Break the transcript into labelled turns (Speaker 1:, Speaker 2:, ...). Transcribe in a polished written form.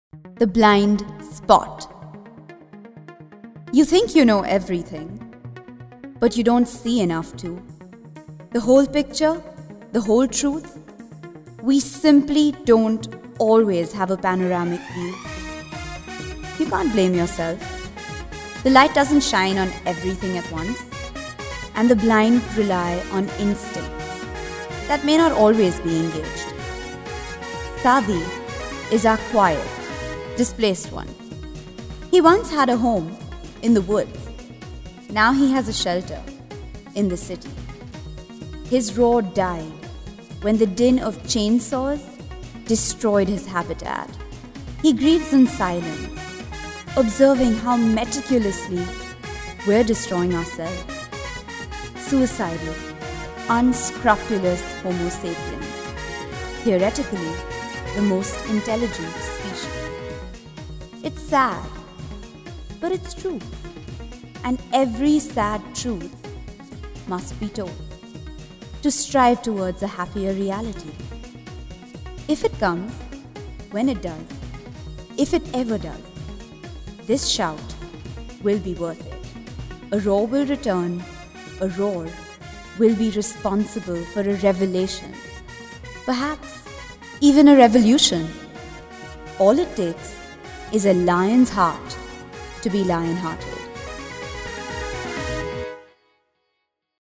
Speaker 1: The blind spot. You think you know everything, but you don't see enough to. The whole picture, the whole truth. We simply don't always have a panoramic view. You can't blame yourself. The light doesn't shine on everything at once, and the blind rely on instincts that may not always be engaged. Sadi is our quiet, displaced one. He once had a home in the woods. Now he has a shelter in the city. His roar died when the din of chainsaws destroyed his habitat. He grieves in silence, observing how meticulously we're destroying ourselves. Suicidal, unscrupulous Homo sapiens. Theoretically, the most intelligent species. It's sad, but it's true. And every sad truth must be told to strive towards a happier reality. If it comes, when it does, if it ever does, this shout will be worth it. A roar will return, a roar will be responsible for a revelation, perhaps even a revolution. All it takes is a lion's heart to be lion-hearted.